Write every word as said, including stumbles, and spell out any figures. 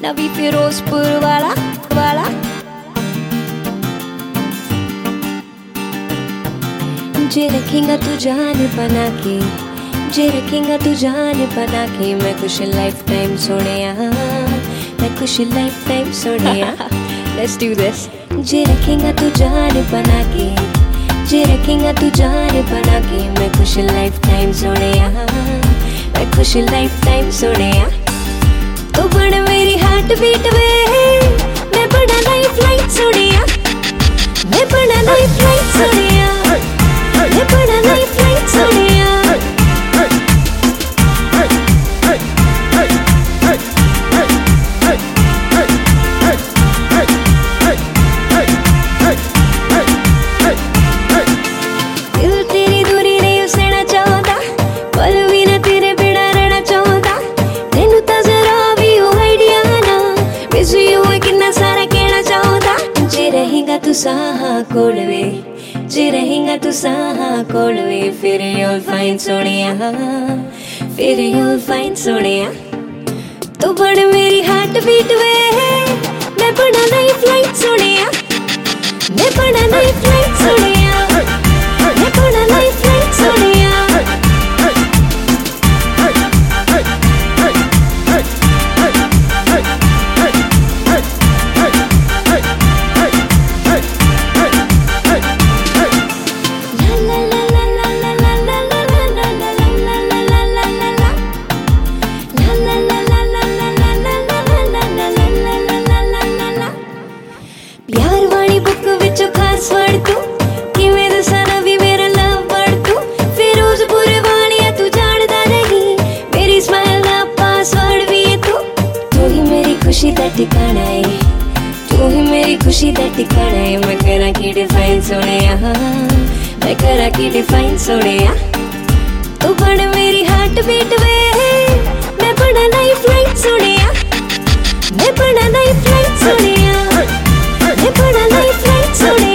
नवी फिरोजपुर वाला वाला। जे रखेगा तू जान बना के, जे रखेगा तू जान बना के, मैं खुश लाइफ टाइम सोनिया, मैं खुश lifetime Sonia. Let's do this। जे रखेगा तू जान बना के, जे रखेगा तू जान बना के, मैं खुश लाइफ टाइम सोनिया, मैं खुश लाइफ टाइम सोनिया। तो बड़ मेरी हार्ट बीट वे, मैं बड़ा लाइफ लाइट सोनिया, मैं बड़ा लाइफ लाइट सोनिया, मैं बड़ा लाइफ लाइट सोनिया। दिल तेरी दूरी नहीं उसना चाहता, पल भी ना तेरे बिना रहना चाहता। तेनू तो जरा भी हो आइडिया ना, मिस यू कितना सारा कहना चाहता। जे रहेगा तू साहा कोल वे, जे रहेगा तू साहा कोल वे, फिर you'll find सोनिया, फिर you'll find सोनिया। तो बड़ मेरी हार्ट बीट वे, मैं बड़ा लाइफ लाइट सोनिया, मैं बड़ा लाइफ लाइट सोनिया, मैं बड़ा लाइफ लाइट सोनिया। प्यार वाली बुक विच खास वर्ड तू, किवें दसां नवी मेरा लव वर्ड तू। फिरोजपुर वालिया तू जानदा नहीं, मेरी स्माइल दा पासवर्ड भी है तू। तू ही मेरी खुशी दा ठिकाना है, तू ही मेरी खुशी दा ठिकाना है। मैं करा की डिफाइन सोनिया, मैं करा की डिफाइन सोनिया। तू बड़ मेरी हार्ट बीट वे, मैं बड़ा लाइफ लाइट सोनिया, मैं बड़ा लाइफ लाइट सोनिया, मैं बड़ा लाइफ लाइट सोनिया।